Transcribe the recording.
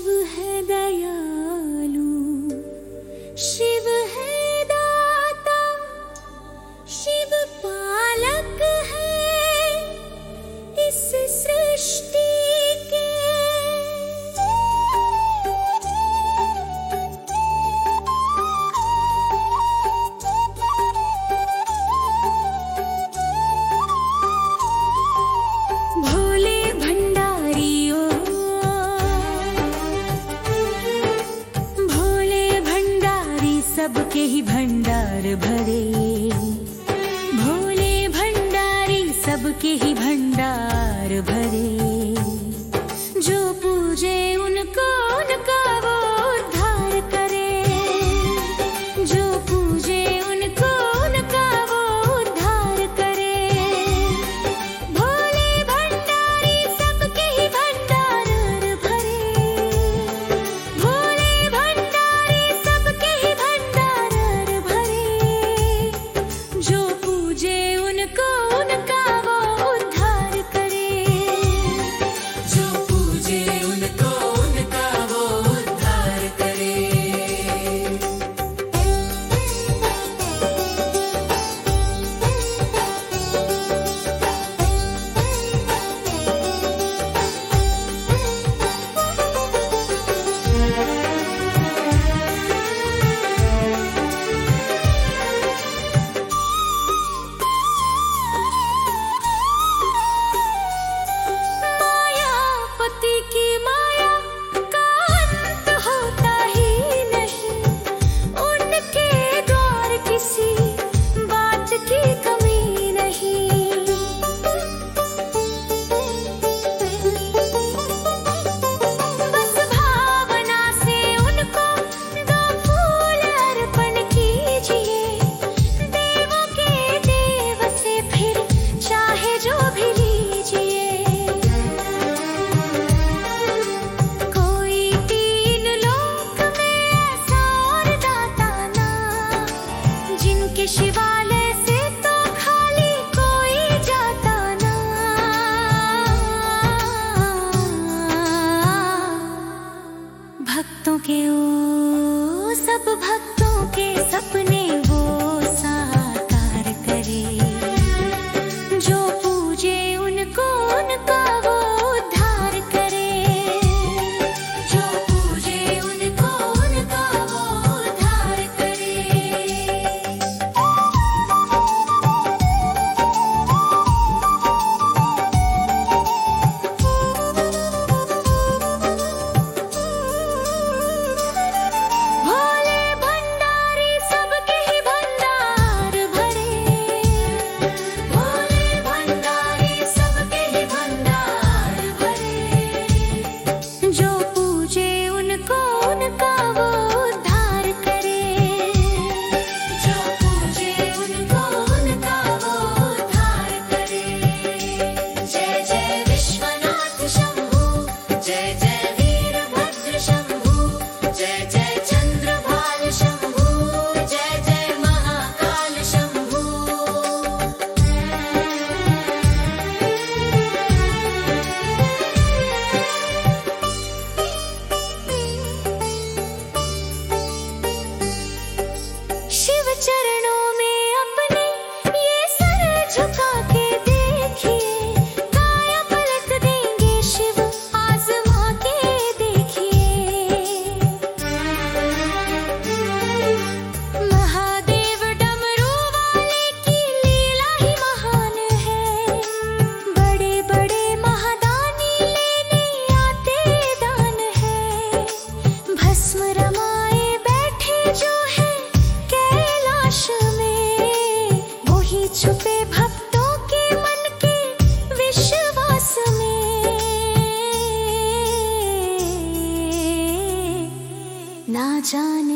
शिव है दयालु, शिव है दाता, शिव पालक है इस सृष्टि के। भोले भंडारियो, भोले भंडारी सबके ही भंडार भरे, भोले भंडारी सबके ही भंडार भरे। जो पूजे उनको उनका वो उद्धार करे, जो पूजे उनको उनका वो उद्धार करे। भोले भंडारी सबके ही भंडार भरे, भोले भंडारी सबके ही भंडार भरे। जो पूजे उनको उनका वो उद्धार करे, जो पूजे उनको उनका वो उद्धार करे। मायापति की माया का अंत होता ही नहीं, उनके द्वार किसी बात की कमी नहीं। बस भावना से उनको दो फूल अर्पण कीजिए, देवों के देव से फिर चाहे जो भी लीजिए। कोई तीन लोक में ऐसा और दाता ना, जिनके शिवालय से तो खाली कोई जाता ना। भक्तों के ओ सब भक्तों के सपने वो साकार करे। जो पूजे उनको उनका वो उद्धार करे, जो पूजे उनको उनका वो उद्धार करे। भोले भंडारी सबके ही भंडार भरे, भोले भंडारी सबके ही भंडार भरे। जो पूजे उनको उनका वो उद्धार करे, जो पूजे उनको उनका वो उद्धार करे। जय जय विश्वनाथ शंभू, जय जय वीरभद्र शंभू, जय जय चंद्रभाल शंभू, जय जय महाकाल शंभू। शिव चरणों में अपने ये सर झुका के देखिए, काया पलट देंगे शिव आजमा के देखिए। महादेव डमरू वाले की लीला ही महान है, बड़े बड़े महादानी लेने आते दान है। भस्म रमाए बैठे जो है कैलाश में, वही छुपे भक्तों के मन के विश्वास में। ना जाने